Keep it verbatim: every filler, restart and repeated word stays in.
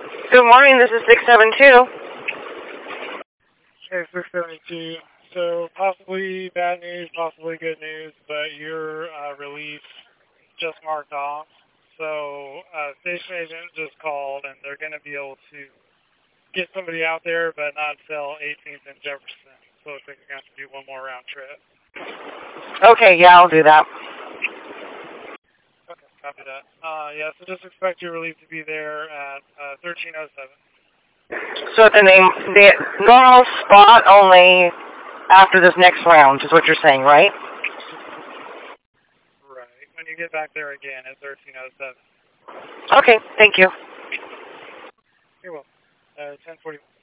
Good morning, this is six seven two. Okay, six seventy-two. So possibly bad news, possibly good news, but your uh, release just marked off. So uh, station agent just called, and they're going to be able to get somebody out there, but not until eighteenth and Jefferson. So I think they're going to have to do one more round trip. Okay, yeah, I'll do that. Okay, copy that. Uh, yeah, so just expect your relief to be there at uh, thirteen oh seven. So the name, the normal spot only after this next round is what you're saying, right? Right. When you get back there again at thirteen oh seven. Okay, thank you. You're welcome. Uh, ten forty.